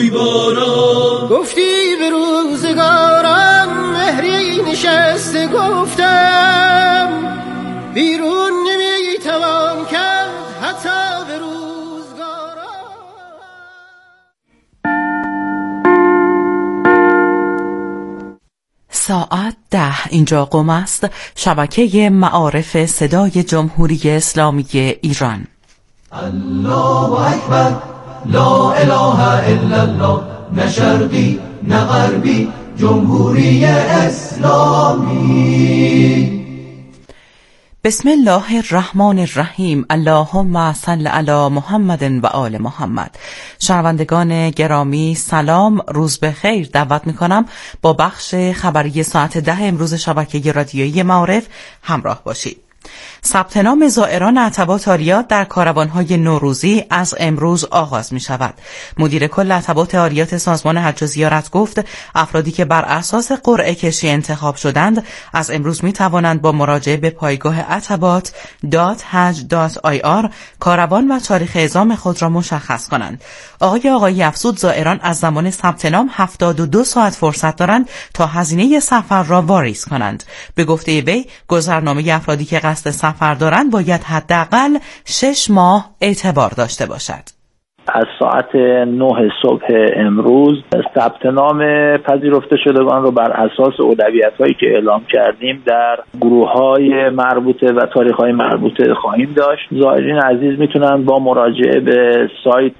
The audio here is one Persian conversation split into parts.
گفتی به روزگارم مهری نشسته، گفتم بیرون نمیتوان کرد حتی به روزگارم. ساعت 10 اینجا قم است، شبکه معارف صدای جمهوری اسلامی ایران. الله اکبر، لا اله الا الله، نه شرقی نه غربی، جمهوری اسلامی. بسم الله الرحمن الرحیم. اللهم صل علی محمد و آل محمد. شنوندگان گرامی سلام، روز بخیر. دعوت میکنم با بخش خبری ساعت 10 امروز شبکه رادیویی معارف همراه باشید. ثبت نام زائران عتبات آریات در کاروان‌های نوروزی از امروز آغاز می شود. مدیر کل عتبات آریات سازمان حج و زیارت گفت افرادی که بر اساس قرعه کشی انتخاب شدند از امروز می توانند با مراجعه به پایگاه atabat.haj.ir کاروان و تاریخ اعزام خود را مشخص کنند. آقای افزود زائران از زمان ثبت نام 72 ساعت فرصت دارند تا هزینه سفر را واریز کنند. به گفته وی گذرنامه افرادی که قصد سفر دارند باید حداقل 6 ماه اعتبار داشته باشد. از ساعت 9 صبح امروز ثبت نام پذیرفته شدگان رو بر اساس اولویت‌هایی که اعلام کردیم در گروه‌های مربوطه و تاریخ‌های مربوطه خواهیم داشت. زائرین عزیز میتونن با مراجعه به سایت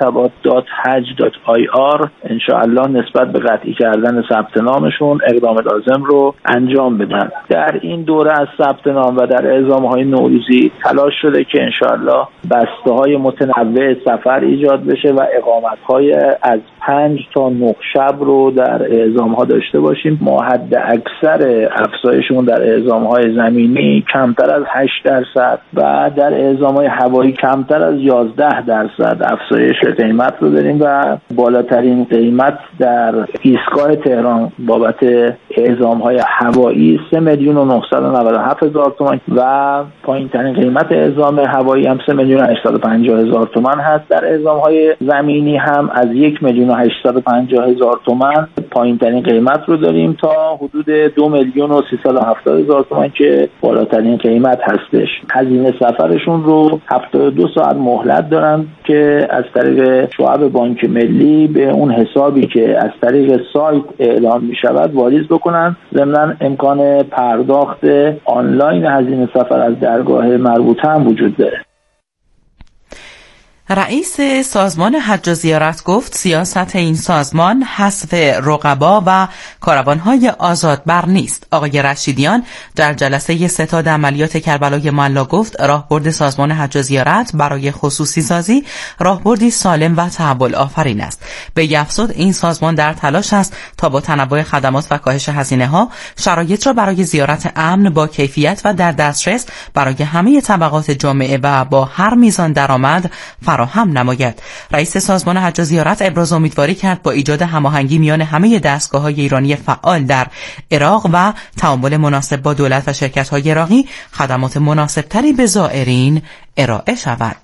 atabat.haj.ir ان شاء الله نسبت به قطعی کردن ثبت نامشون اقدام لازم رو انجام بدن. در این دوره از ثبت نام و در اعزام‌های نوروزی تلاش شده که ان شاء الله بسته‌های متنوع سفر ایجاد بشه و اقامت‌های از 5 تا 9 شب رو در اعزام‌ها داشته باشیم. ما حد اکثر افزایشمون در اعزام‌های زمینی کمتر از 8% و در اعزام‌های هوایی کمتر از 11% افزایش قیمت رو داریم و بالاترین قیمت در ایستگاه تهران بابت اعزام‌های هوایی 3,997,000 تومان و پایین‌ترین قیمت اعزام هوایی هم 3,850,000 تومان هست. در اعزام‌های زمینی هم از 1,850,000 تومان پایین‌ترین قیمت رو داریم تا حدود 2,370,000 تومان که بالاترین قیمت هستش. هزینه سفرشون رو 72 ساعت مهلت دارن که از طریق شعب بانک ملی به اون حسابی که از طریق سایت اعلام می‌شود واریز بکنن. ضمناً امکان پرداخت آنلاین هزینه سفر از درگاه مربوطه هم وجود داره. رئیس سازمان حج و زیارت گفت سیاست این سازمان حذف رقبا و کاروان‌های آزادبر نیست. آقای رشیدیان در جلسه ستاد عملیات کربلای معلی گفت راهبرد سازمان حج و زیارت برای خصوصی سازی راهبردی سالم و تحول آفرین است. به افزود این سازمان در تلاش است تا با تنوع خدمات و کاهش هزینه‌ها شرایط را برای زیارت امن با کیفیت و در دسترس برای همه طبقات جامعه و با هر میزان درآمد فراهم نماید. رئیس سازمان حج و زیارت ابراز امیدواری کرد با ایجاد هماهنگی میان همه دستگاه‌های ایرانی فعال در عراق و تعامل مناسب با دولت و شرکت‌های عراقی خدمات مناسبتری به زائرین ارائه شود.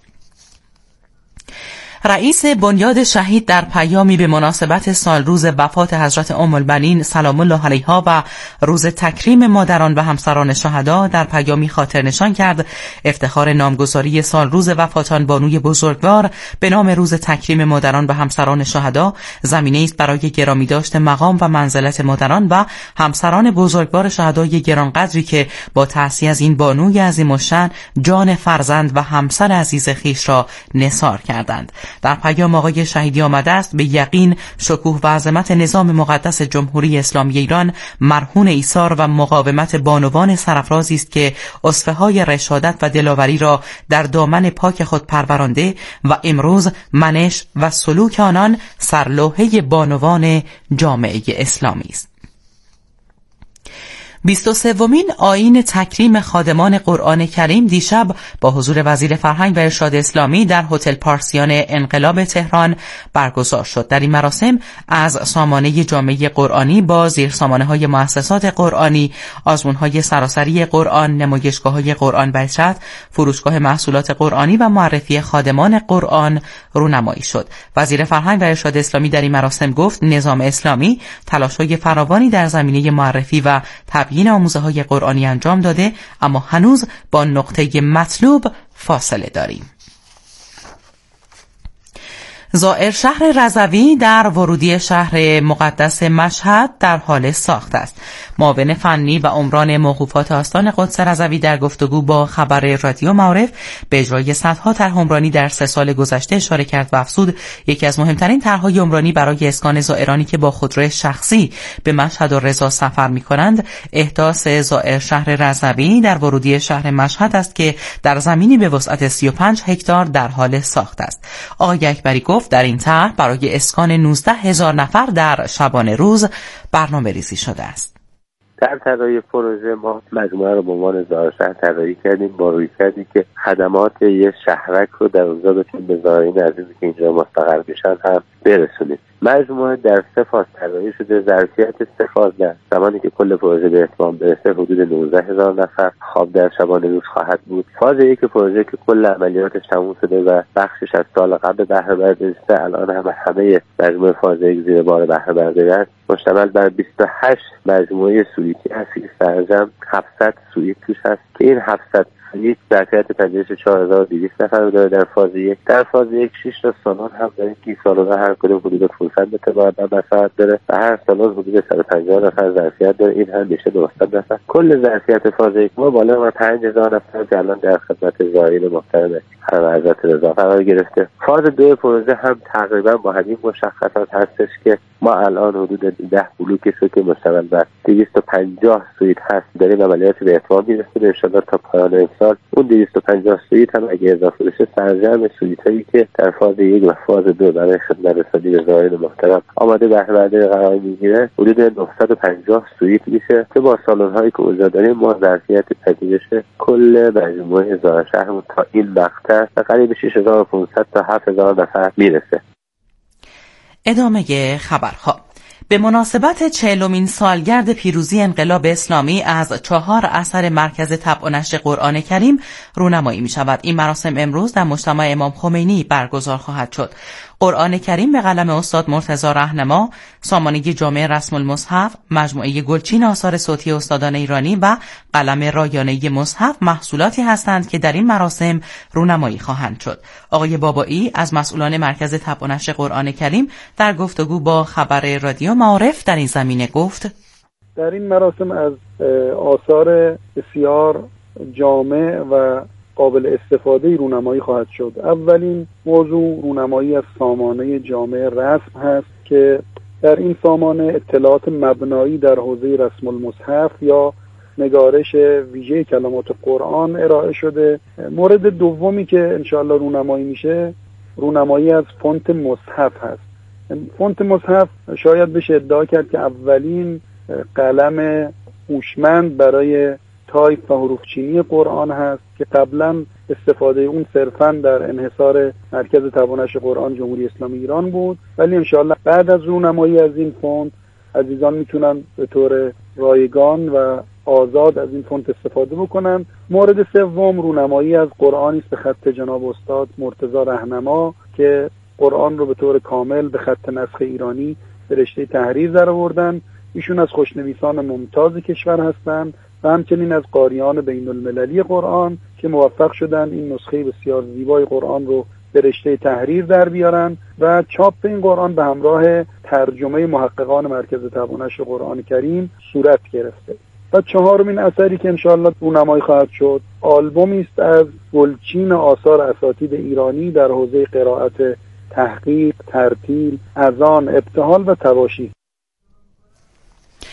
رئیس بنیاد شهید در پیامی به مناسبت سالروز وفات حضرت ام البنین سلام الله علیها و روز تکریم مادران و همسران شهدا در پیامی خاطر نشان کرد افتخار نامگذاری سالروز وفاتان بانوی بزرگوار به نام روز تکریم مادران و همسران شهدا زمینه است برای گرامی داشت مقام و منزلت مادران و همسران بزرگوار شهدای گرانقدری که با تعزیه از این بانوی عظیم الشأن جان فرزند و همسر عزیز خویش را نثار کردند. در پیام آقای شهیدی آمده است به یقین شکوه و عظمت نظام مقدس جمهوری اسلامی ایران مرهون ایثار و مقاومت بانوان سرافرازی است که اسوه‌های رشادت و دلاوری را در دامن پاک خود پرورانده و امروز منش و سلوک آنان سرلوحه بانوان جامعه اسلامی است. 23مین آیین تکریم خادمان قرآن کریم دیشب با حضور وزیر فرهنگ و ارشاد اسلامی در هتل پارسیان انقلاب تهران برگزار شد. در این مراسم از سامانه جامعه قرآنی با زیرسامانه‌های مؤسسات قرآنی، آزمون‌های سراسری قرآن، نمایشگاه‌های قرآن و ارشاد، فروشگاه محصولات قرآنی و معرفی خادمان قرآن رونمایی شد. وزیر فرهنگ و ارشاد اسلامی در این مراسم گفت نظام اسلامی تلاش‌های فراوانی در زمینه معرفی و تبیین آموزه‌های قرآنی انجام داده، اما هنوز با نقطه مطلوب فاصله داریم. زائر شهر رضوی در ورودی شهر مقدس مشهد در حال ساخت است. معاون فنی و عمران موقوفات آستان قدس رضوی در گفتگو با خبر رادیو معارف به اجرای صدها طرح عمرانی در 3 سال گذشته اشاره کرد و افزود یکی از مهمترین طرح‌های عمرانی برای اسکان زائرانی که با خودرو شخصی به مشهد و رضا سفر می‌کنند احداث زائر شهر رضوی در ورودی شهر مشهد است که در زمینی به وسعت 35 هکتار در حال ساخت است. آقای اکبری گفت در این طرح برای اسکان 19,000 نفر در شبانه روز برنامه‌ریزی شده است. در طراحی پروژه ما مجموعه رو به عنوان زائر شهر طراحی کردیم با رویکردی که خدمات یه شهرک رو در اونجا بتونیم به زائرین عزیزی که اینجا مستقر بشن هم برسونیم. مجموعه در 3 فاز طراحی شده. ظرفیت 3 فاز در زمانی که کل پروژه به اتمام برسه حدود 19,000 نفر خواب در شبانه روز خواهد بود. فاز 1 پروژه که کل عملیاتش تموم شده و بخشش از سال قبل بهره برداری شده، الان همه مجموعه فاز 1 زیر بار بهره برداری است. مشتمل بر 28 مجموعه سویتی هست که سرجم 700 سویت توش هست که این 700 یک ظرفیت پذیرش 4200 نفر داره در فاز 1. در فاز 1 6 تا سالن هم داریم که سالن هر کدوم حدود 500 متر و مساحت داره و هر سالن حدود 150 نفر ظرفیت داره. این هم میشه 200 نفر. کل ظرفیت فاز 1 ما بالا بر 5000 نفر که الان در خدمت زائرین محترم حرم حضرت رضا قرار گرفته. فاز 2 پروژه هم تقریبا با همین مشخصات هستش که ما الان حدود 10 بلوکش رو که مشتمل بر 250 سویت هست داریم عملیات به اتمام میرسونه. ان شاءالله تا پایان سال اون 250 سویت هم اگه اضافه بشه سرجم سویتایی که در فاز 1 و فاز 2 برای خدمت رسانی به زائرین محترم آماده بهره برداری قرار میگیره حدود 950 سویت میشه که با سالن‌هایی که اونجا داریم ما ظرفیت پذیرش کل مجموعه زائر شهرمون تا این مقطع قریب 6500 تا 7000 نفر میرسه. ادامه خبرها. به مناسبت 40مین سالگرد پیروزی انقلاب اسلامی از 4 اثر مرکز طبع و نشر قرآن کریم رونمایی می شود. این مراسم امروز در مجتمع امام خمینی برگزار خواهد شد. قرآن کریم به قلم استاد مرتضی رهنما، سامانه جامع رسم المصحف، مجموعه گلچین آثار صوتی استادان ایرانی و قلم رایانه مصحف محصولاتی هستند که در این مراسم رونمایی خواهند شد. آقای بابایی از مسئولان مرکز طبع و نشر قرآن کریم در گفتگو با خبر رادیو معارف در این زمینه گفت: در این مراسم از آثار بسیار جامع و قابل استفاده رونمایی خواهد شد. اولین موضوع رونمایی از سامانه جامع رسم هست که در این سامانه اطلاعات مبنایی در حوزه رسم المصحف یا نگارش ویژه کلمات قرآن ارائه شده. مورد دومی که انشاءالله رونمایی میشه رونمایی از فونت مصحف هست. فونت مصحف شاید بشه ادعا کرد که اولین قلم هوشمند برای تایپ و حروفچینی قرآن هست که قبلا استفاده اون صرفاً در انحصار مرکز طبع و نشر قرآن جمهوری اسلامی ایران بود، ولی انشاءالله بعد از رونمایی از این فونت عزیزان میتونن به طور رایگان و آزاد از این فونت استفاده بکنن. مورد سوم رونمایی از قرآنی است به خط جناب استاد مرتضی رهنما که قرآن رو به طور کامل به خط نسخ ایرانی به رشته تحریر درآوردن. ایشون از خوشنویسان ممتاز کشور هستند و همچنین از قاریان بین المللی قرآن که موفق شدن این نسخه بسیار زیبای قرآن رو به رشته تحریر در بیارن و چاپ این قرآن به همراه ترجمه محققان مرکز طبع و نشر قرآن کریم صورت گرفته. و 4مین اثری که انشاءالله رونمایی خواهد شد آلبومی است از گلچین آثار اساتید ایرانی در حوزه قرائت، تحقیق، ترتیل، اذان، ابتهال و تواشیح.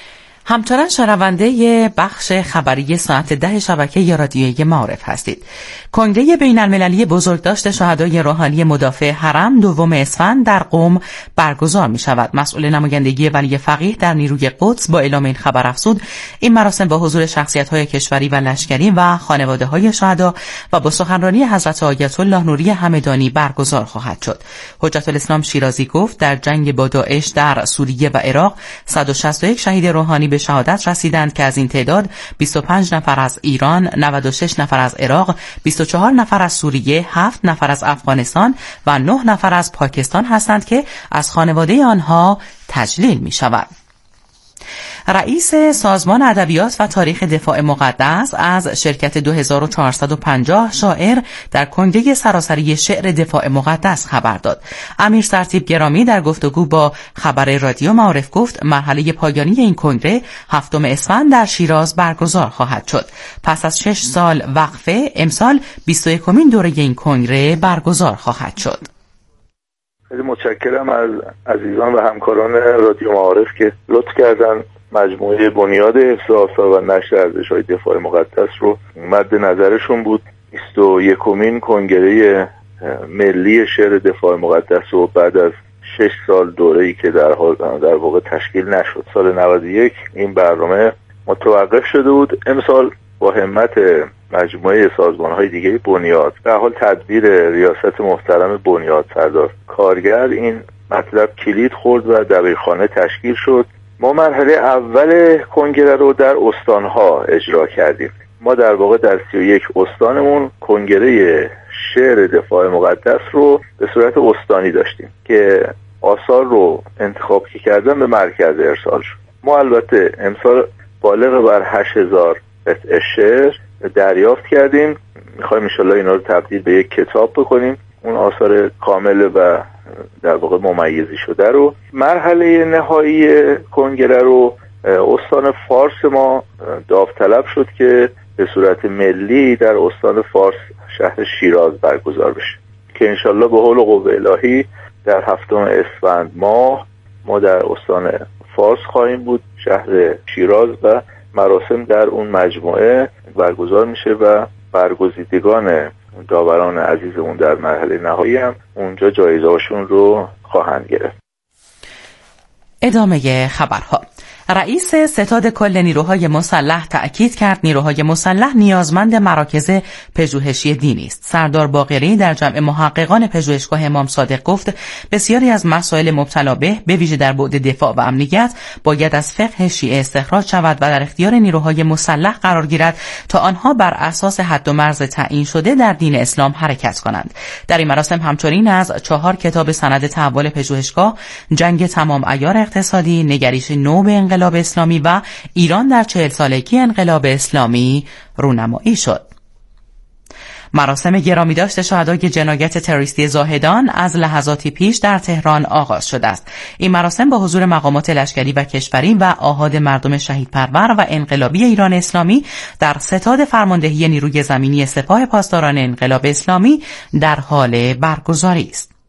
همچنان شنونده بخش خبری ساعت 10 شبکه رادیویی معارف هستید. کنگره بین المللی بزرگداشت شهدای روحانی مدافع حرم 2 اسفند در قم برگزار می شود. مسئول نمایندگی ولی فقیه در نیروی قدس با اعلام این خبر افزود این مراسم با حضور شخصیت‌های کشوری و لشکری و خانواده‌های شهدا و با سخنرانی حضرت آیت الله نوری همدانی برگزار خواهد شد. حجت الاسلام شیرازی گفت در جنگ با داعش در سوریه و عراق 161 شهید روحانی به شهادت رسیدند که از این تعداد 25 نفر از ایران، 96 نفر از عراق، 24 نفر از سوریه، 7 نفر از افغانستان و 9 نفر از پاکستان هستند که از خانواده آنها تجلیل می شود. رئیس سازمان ادبیات و تاریخ دفاع مقدس از شرکت 2450 شاعر در کنگره سراسری شعر دفاع مقدس خبر داد. امیر سرتیپ گرامی در گفتگو با خبر رادیو معارف گفت مرحله پایانی این کنگره 7 اسفند در شیراز برگزار خواهد شد. پس از 6 سال وقفه امسال 21مین دوره این کنگره برگزار خواهد شد. خیلی متشکرم از عزیزان و همکاران رادیو معارف که لطف کردن مجموعه بنیاد حفظ آثار و نشر ارزش‌های دفاع مقدس رو مد نظرشون بود. 21مین کنگره ملی شعر دفاع مقدس رو بعد از 6 سال دوره‌ای که در واقع تشکیل نشد، سال 91 این برنامه متوقف شده بود. امسال با همت مجموعه سازمان‌های دیگه بنیاد به حال تدبیر ریاست محترم بنیاد سردار کارگر این مطلب کلید خورد و دبیرخانه تشکیل شد. ما مرحله اول کنگره رو در استان‌ها اجرا کردیم. ما در واقع در 31 استانمون کنگره شعر دفاع مقدس رو به صورت استانی داشتیم که آثار رو انتخاب کردن به مرکز ارسال شد. ما البته امسال بالغ بر 8000 قطعه شعر دریافت کردیم. میخوایم انشالله اینا رو تبدیل به یک کتاب بکنیم، اون آثار کامل و در واقع ممیزی شده رو. مرحله نهایی کنگره رو استان فارس ما داوطلب شد که به صورت ملی در استان فارس شهر شیراز برگزار بشه که انشالله به حول و قوه الهی در 7 اسفند ما در استان فارس خواهیم بود، شهر شیراز، و مراسم در اون مجموعه برگزار میشه و برگزیدگان داوران عزیزمون در مرحله نهایی هم اونجا جایزه‌هاشون رو خواهند گرفت. ادامه خبرها. رئیس ستاد کل نیروهای مسلح تأکید کرد نیروهای مسلح نیازمند مراکز پژوهشی دینی است. سردار باقری در جمع محققان پژوهشگاه امام صادق گفت بسیاری از مسائل مبتلا به ویژه در بعد دفاع و امنیت باید از فقه شیعه استخراج شود و در اختیار نیروهای مسلح قرار گیرد تا آنها بر اساس حد و مرز تعیین شده در دین اسلام حرکت کنند. در این مراسم همچنین از 4 کتاب سند تحول پژوهشگاه، جنگ تمام عیار اقتصادی، نگریش نو به انقلاب اسلامی و ایران در 40 سالگی انقلاب اسلامی رونمایی شد. مراسم گرامی داشت شهدای جنایت تروریستی زاهدان از لحظاتی پیش در تهران آغاز شده است. این مراسم با حضور مقامات لشکری و کشوری و آحاد مردم شهیدپرور و انقلابی ایران اسلامی در ستاد فرماندهی نیروی زمینی سپاه پاسداران انقلاب اسلامی در حال برگزاری است.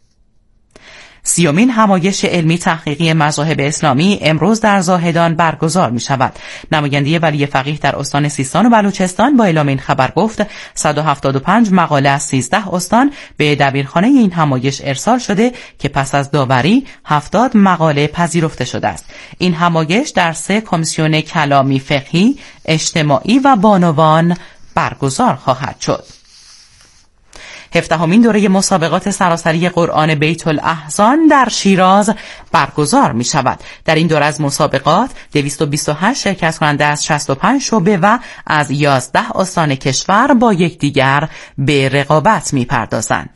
30مین همایش علمی تحقیقی مذاهب اسلامی امروز در زاهدان برگزار می شود. نماینده ولی فقیه در استان سیستان و بلوچستان با اعلام این خبر گفت 175 مقاله از 13 استان به دبیرخانه این همایش ارسال شده که پس از داوری 70 مقاله پذیرفته شده است. این همایش در 3 کمیسیون کلامی فقهی، اجتماعی و بانوان برگزار خواهد شد. 17مین دوره مسابقات سراسری قرآن بیت الاحزان در شیراز برگزار می شود. در این دوره از مسابقات 228 شرکت کننده از 65 شعبه و از 11 استان کشور با یکدیگر به رقابت می پردازند.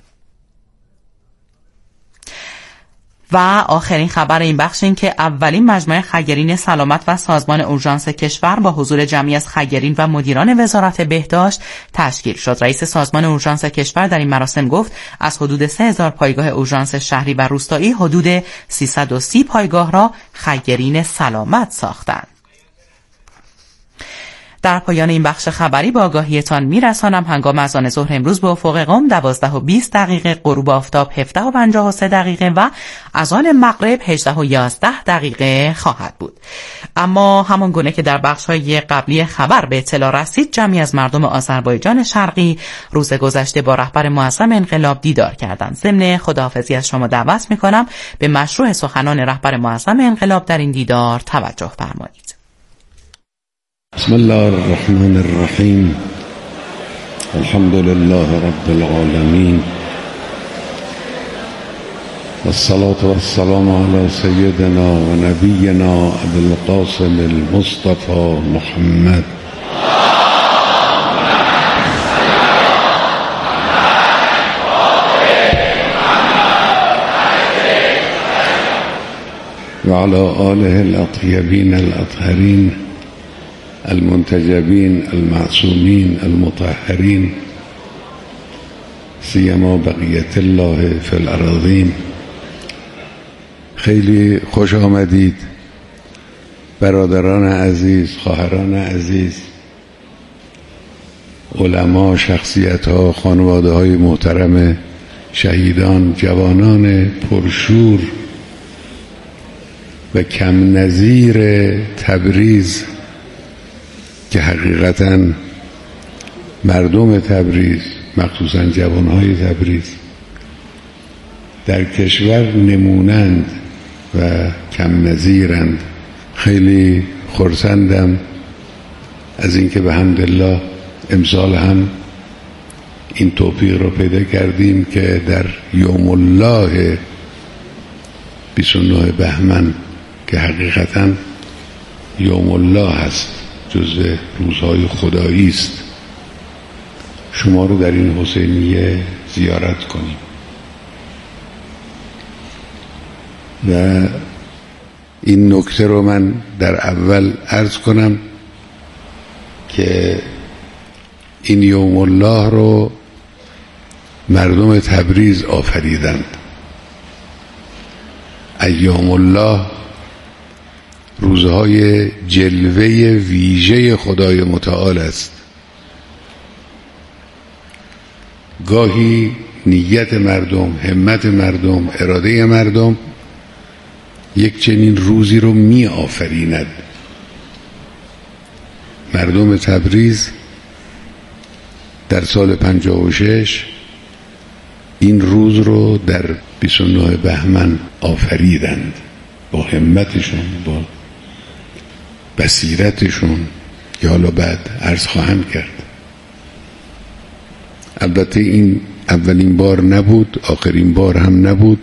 و آخرین خبر این بخش این که اولین مجمع خیرین سلامت و سازمان اورژانس کشور با حضور جمعی از خیرین و مدیران وزارت بهداشت تشکیل شد. رئیس سازمان اورژانس کشور در این مراسم گفت از حدود 3000 پایگاه اورژانس شهری و روستایی حدود 330 پایگاه را خیرین سلامت ساختند. در پایان این بخش خبری با آگاهیتان میرسانم هنگام اذان ظهر امروز به افق قم 12:20 غروب آفتاب 17:53 و اذان مغرب 18:11 خواهد بود. اما همان گونه که در بخش‌های قبلی خبر به اطلاع رسید، جمعی از مردم آذربایجان شرقی روز گذشته با رهبر معظم انقلاب دیدار کردند. ضمن خداحافظی از شما دعوت می‌کنم به مشروع سخنان رهبر معظم انقلاب در این دیدار توجه فرمایید. بسم الله الرحمن الرحیم. الحمد لله رب العالمین والصلاة والسلام على سيدنا و نبینا ابی القاسم المصطفى محمد و على آله الاطیبین الاطهرین المنتجبین المعصومین المطهرین سیما بقیت الله فی الارضین. خیلی خوش آمدید برادران عزیز، خواهران عزیز، علما، شخصیت‌ها، خانواده‌های محترم شهیدان، جوانان پرشور و کم نظیر تبریز که حقیقتاً مردم تبریز، مخصوصاً جوانهای تبریز در کشور نمونند و کم نظیرند. خیلی خرسندم از اینکه به حمدالله امسال هم این توفیق رو پیدا کردیم که در یوم الله 29 بهمن که حقیقتاً یوم الله هست، جزء روزهای خدایی است، شما رو در این حسینیه زیارت کنیم. و این نکته رو من در اول عرض کنم که این یوم الله رو مردم تبریز آفریدند. ایام الله روزهای جلوه ویژه خدای متعال است. گاهی نیت مردم، همت مردم، اراده مردم یک چنین روزی رو می آفریند. مردم تبریز در سال 56 این روز رو در 29 بهمن آفریدند، با همتشون، با بصیرتشون که حالا بعد عرض خواهم کرد. البته این اولین بار نبود، آخرین بار هم نبود.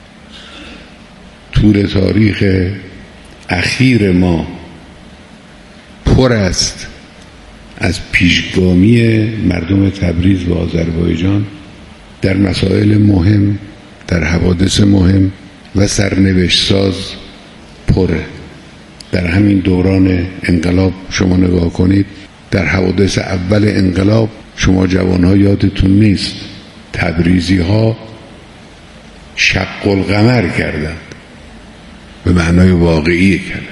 طول تاریخ اخیر ما پر است از پیشگامی مردم تبریز و آذربایجان در مسائل مهم، در حوادث مهم و سرنوشت ساز پره. در همین دوران انقلاب شما نگاه کنید، در حوادث اول انقلاب شما جوانها یادتون نیست، تبریزی ها شق القمر کردند، به معنای واقعی کردند.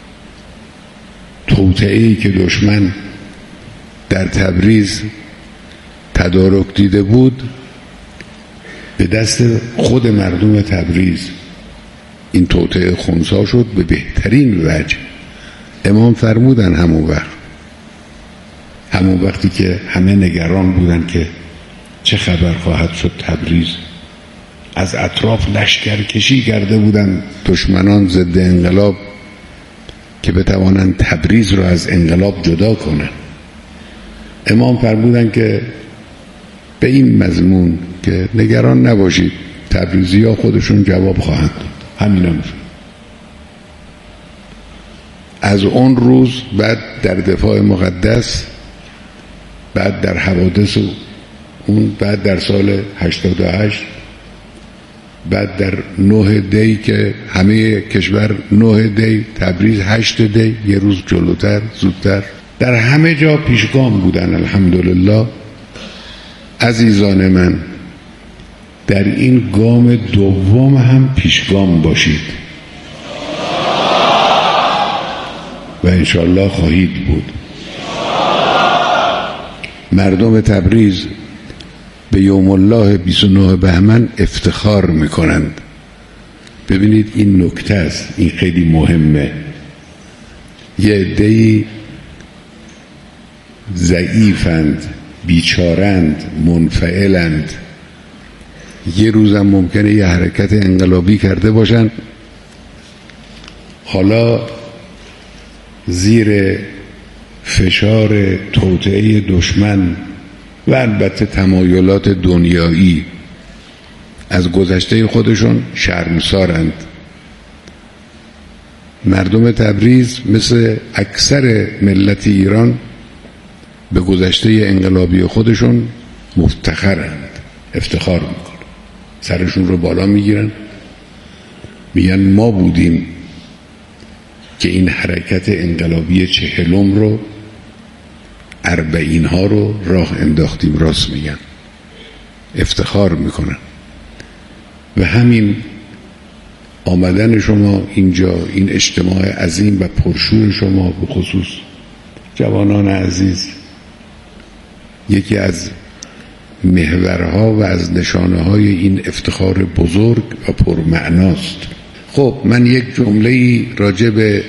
توطئه‌ای که دشمن در تبریز تدارک دیده بود، به دست خود مردم تبریز این توطئه خنثی شد به بهترین وجه. امام فرمودن همون وقتی که همه نگران بودن که چه خبر خواهد شد تبریز، از اطراف لشکر کشی کرده بودن دشمنان ضد انقلاب که بتوانند تبریز را از انقلاب جدا کنند. امام فرمودن که به این مضمون که نگران نباشید، تبریزی ها خودشون جواب خواهند داد. همین هم شد. از اون روز بعد در دفاع مقدس، بعد در حوادث اون، بعد در سال 88، بعد در 9 دی که همه کشور 9 دی، تبریز 8 دی، یه روز جلوتر، زودتر، در همه جا پیشگام بودن. الحمدلله. عزیزان من، در این گام دوم هم پیشگام باشید و انشالله خواهید بود. مردم تبریز به یوم الله 29 بهمن افتخار میکنند. ببینید این نکته است، این خیلی مهمه. یه عده‌ای ضعیفند، بیچارند، منفعلند، یه روزم ممکنه یه حرکت انقلابی کرده باشن، حالا زیر فشار توطئه دشمن و البته تمایلات دنیایی از گذشته خودشون شرمسارند. مردم تبریز مثل اکثر ملت ایران به گذشته انقلابی خودشون مفتخرند، افتخار میکنن، سرشون رو بالا میگیرن، میگن ما بودیم که این حرکت انقلابی 40 رو 40 ها رو راه انداختیم. راست میگن، افتخار میکنن. و همین آمدن شما اینجا، این اجتماع عظیم و پرشور شما، به خصوص جوانان عزیز، یکی از محورها و از نشانه های این افتخار بزرگ و پرمعناست. خب من یک جمله‌ای راجع به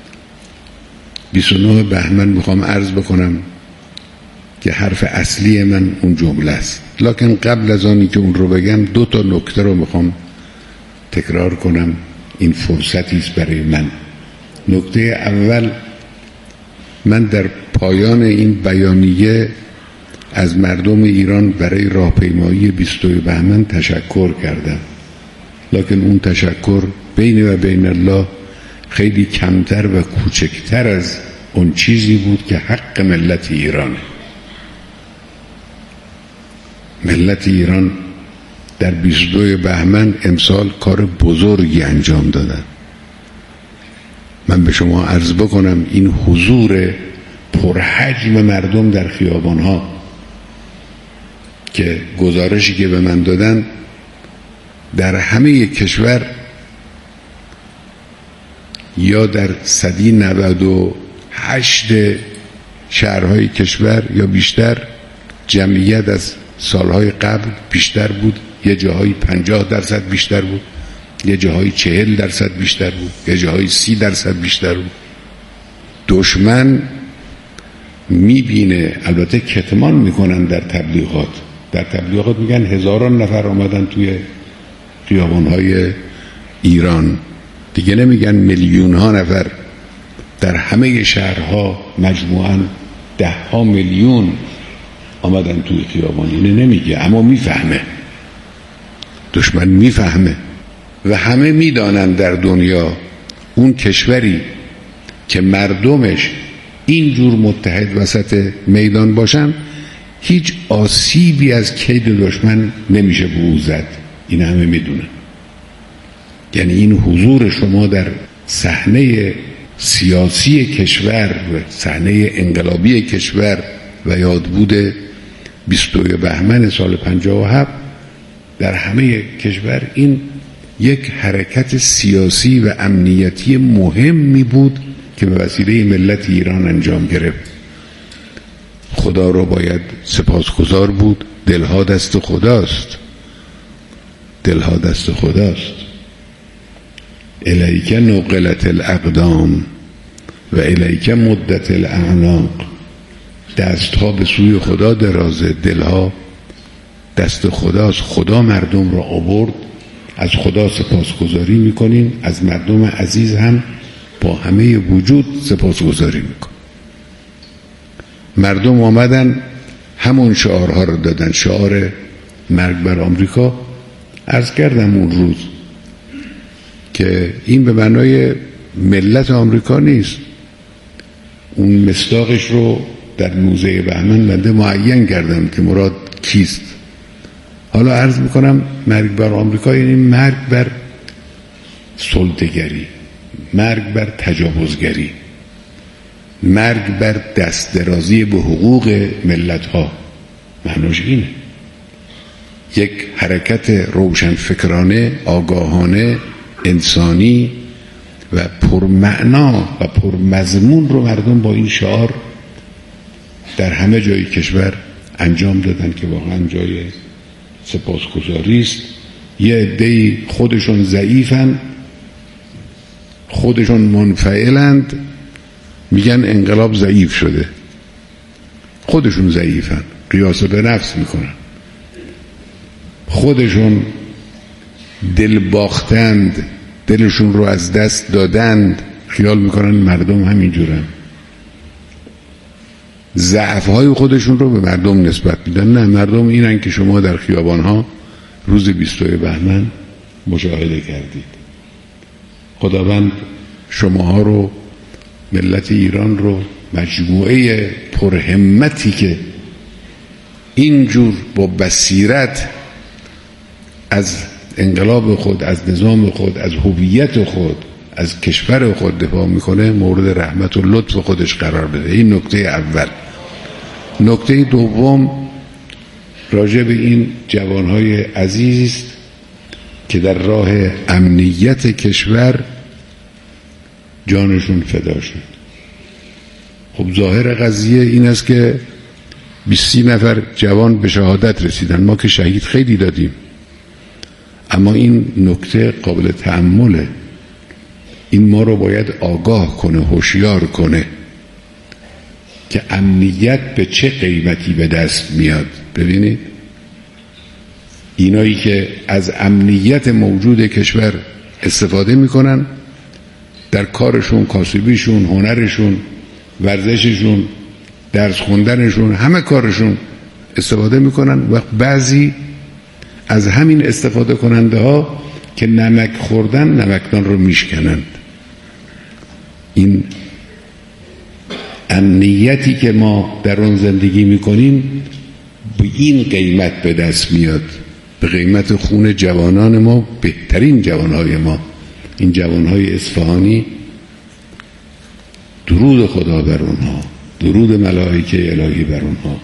29 بهمن میخوام عرض بکنم که حرف اصلی من اون جمله است، لکن قبل از آنی که اون رو بگم 2 تا نکته رو میخوام تکرار کنم. این فرصتی است برای من. نکته اول، من در پایان این بیانیه از مردم ایران برای راهپیمایی 22 بهمن تشکر کردم، لکن اون تشکر بین و بین الله خیلی کمتر و کوچکتر از اون چیزی بود که حق ملت ایرانه. ملت ایران در 22 بهمن امسال کار بزرگی انجام دادن. من به شما عرض بکنم این حضور پرحجم مردم در خیابانها که گزارشی که به من دادن در همه کشور یا در 198 شهرهای کشور یا بیشتر جمعیت از سالهای قبل بیشتر بود، یه جاهای 50% بیشتر بود، یه جاهای 40% بیشتر بود، یه جاهای 30% بیشتر بود. دشمن میبینه، البته کتمان میکنن در تبلیغات میگن هزاران نفر آمدن توی خیابانهای ایران، دیگه نمیگن میلیون ها نفر در همه شهرها مجموعاً 10 میلیون آمدن توی خیابان. اینه نمیگه، اما میفهمه، دشمن میفهمه و همه میدانن در دنیا اون کشوری که مردمش اینجور متحد وسط میدان باشن هیچ آسیبی از کید دشمن نمیشه به او زد. این همه میدونن. یعنی این حضور شما در صحنه سیاسی کشور و صحنه انقلابی کشور و یادبود 22 بهمن سال 57 در همه کشور، این یک حرکت سیاسی و امنیتی مهمی بود که به وسیله ملت ایران انجام گرفت. خدا رو باید سپاسگزار بود. دلها دست خداست، دلها دست خداست. الیک نقلت الاقدام و الیک مدت الاعناق. دستها به سوی خدا درازه، دلها دست خداست. خدا مردم را آورد، از خدا سپاسگزاری میکنیم، از مردم عزیز هم با همه وجود سپاسگزاری میکنیم. مردم آمدن همون شعارها رو دادن، شعار مرگ بر آمریکا. عرض کردم اون روز که این به معنای ملت آمریکا نیست. اون مصداقش رو در 19 بهمن بنده معین کردم که مراد کیست. حالا عرض میکنم مرگ بر آمریکا یعنی مرگ بر سلطه‌گری، مرگ بر تجاوزگری، مرگ بر دست درازی به حقوق ملت ها. معناش اینه. یک حرکت روشنفکرانه، آگاهانه، انسانی و پرمعنا و پرمضمون رو مردم با این شعار در همه جای کشور انجام دادن که واقعا جای سپاسگزاری است. یه عده‌ای خودشون ضعیفن، خودشون منفعلند، میگن انقلاب ضعیف شده، خودشون ضعیفن، قیاس به نفس میکنن، خودشون دل باختند، دلشون رو از دست دادند، خیال میکنن مردم همینجورن، ضعف‌های خودشون رو به مردم نسبت میدن. نه، مردم اینن که شما در خیابان‌ها روز 20 بهمن مشاهده کردید. خداوند شماها رو، ملت ایران رو، مجموعه پرهمتی که اینجور با بصیرت از انقلاب خود، از نظام خود، از هویت خود، از کشور خود دفاع میکنه، مورد رحمت و لطف خودش قرار بده. این نکته اول. نکته دوم راجع به این جوانهای عزیز است که در راه امنیت کشور جانشون فدا شد. خب ظاهر قضیه این است که 20 نفر جوان به شهادت رسیدن، ما که شهید خیلی دادیم، اما این نکته قابل تأمله. این ما رو باید آگاه کنه، هوشیار کنه که امنیت به چه قیمتی به دست میاد. ببینید اینایی که از امنیت موجود کشور استفاده میکنن در کارشون، کاسبیشون، هنرشون، ورزششون، درس خوندنشون، همه کارشون استفاده میکنن، و بعضی از همین استفاده کننده ها که نمک خوردن نمکدان رو میشکنند. این امنیتی که ما در اون زندگی میکنیم به این قیمت به دست میاد، به قیمت خون جوانان ما، بهترین جوانهای ما، این جوانهای اصفهانی. درود خدا بر اونها، درود ملائکه الهی بر اونها،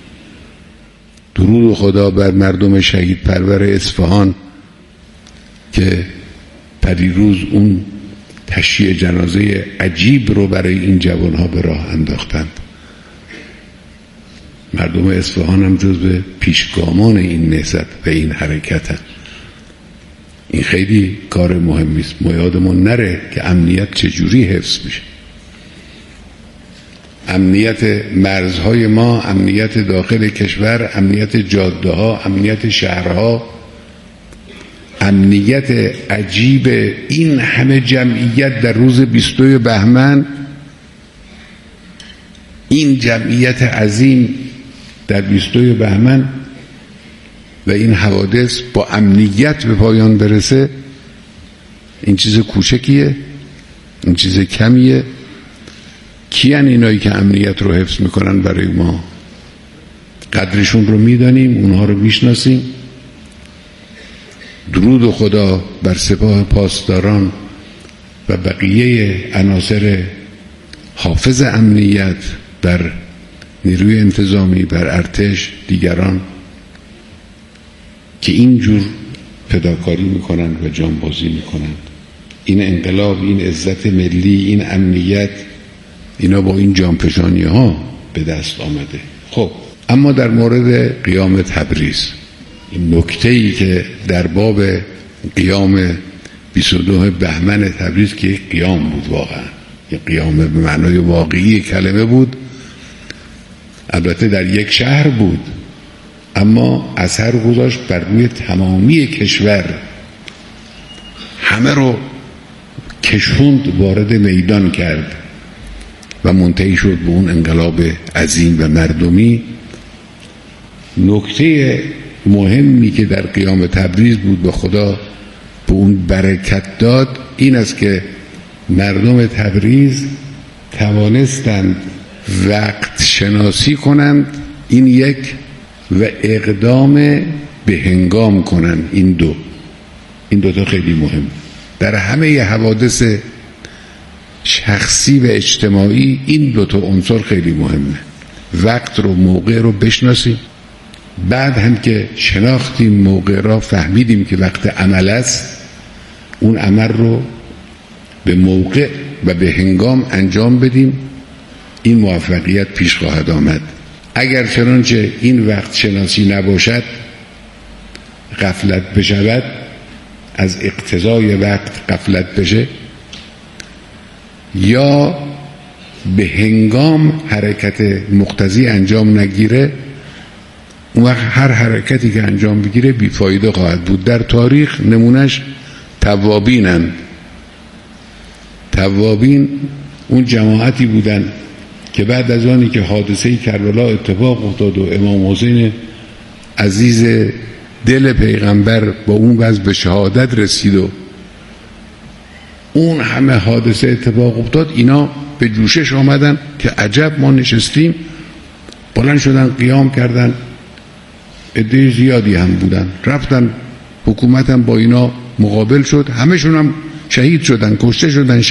درود خدا بر مردم شهید پرور اصفهان که پریروز اون تشییع جنازه عجیب رو برای این جوانها به راه انداختند. مردم اصفهان هم جزو پیشگامان این نهضت و این حرکت هست. این خیلی کار مهمی است. ما یادمون نره که امنیت چجوری حفظ میشه. امنیت مرزهای ما، امنیت داخل کشور، امنیت جاده ها، امنیت شهرها، امنیت عجیب این همه جمعیت در روز 20 بهمن، این جمعیت عظیم در 20 بهمن و این حوادث با امنیت به پایان برسه، این چیز کوچکیه؟ این چیز کمیه؟ کیان اینایی که امنیت رو حفظ میکنن برای ما؟ قدرشون رو میدانیم، اونها رو میشناسیم. درود خدا بر سپاه پاسداران و بقیه عناصر حافظ امنیت، بر نیروی انتظامی، بر ارتش، دیگران که اینجور فداکاری میکنن و جانبازی میکنن. این انقلاب، این عزت ملی، این امنیت، اینا با این جانفشانی ها به دست آمده. خب اما در مورد قیام تبریز، این نکته‌ای که در باب قیام 22 بهمن تبریز که قیام بود، واقعا یه قیام به معنای واقعی کلمه بود، البته در یک شهر بود اما اثر گذاشت بر روی تمامی کشور، همه رو کشوند، وارد میدان کرد و منتهی شد به اون انقلاب عظیم و مردمی. نکته مهمی که در قیام تبریز بود به خدا به اون برکت داد این است که مردم تبریز توانستند وقت شناسی کنند، این یک، و اقدام به هنگام کنند. این دو تا خیلی مهم در همه حوادث شخصی و اجتماعی. این دو تا عنصر خیلی مهمه، وقت رو، موقع رو بشناسیم. بعد هم که شناختیم موقع را، فهمیدیم که وقت عمل است، اون عمل رو به موقع و به هنگام انجام بدیم، این موفقیت پیش خواهد آمد. اگر چنانچه این وقت شناسی نباشد، غفلت بشود، از اقتضای وقت غفلت بشه، یا به هنگام حرکت مقتضی انجام نگیره، اون وقت هر حرکتی که انجام بگیره بیفایده خواهد بود. در تاریخ نمونش توابینن. توابین اون جماعتی بودن که بعد از آنی که حادثه کربلا اتفاق افتاد و امام حسین عزیز دل پیغمبر با اون وضع به شهادت رسید و اون همه حادثه اتفاق افتاد، اینا به جوشش آمدن که عجب ما نشستیم، بلند شدن قیام کردن، عده زیادی هم بودن، رفتن حکومت هم با اینا مقابل شد، همشون هم شهید شدن، کشته شدن.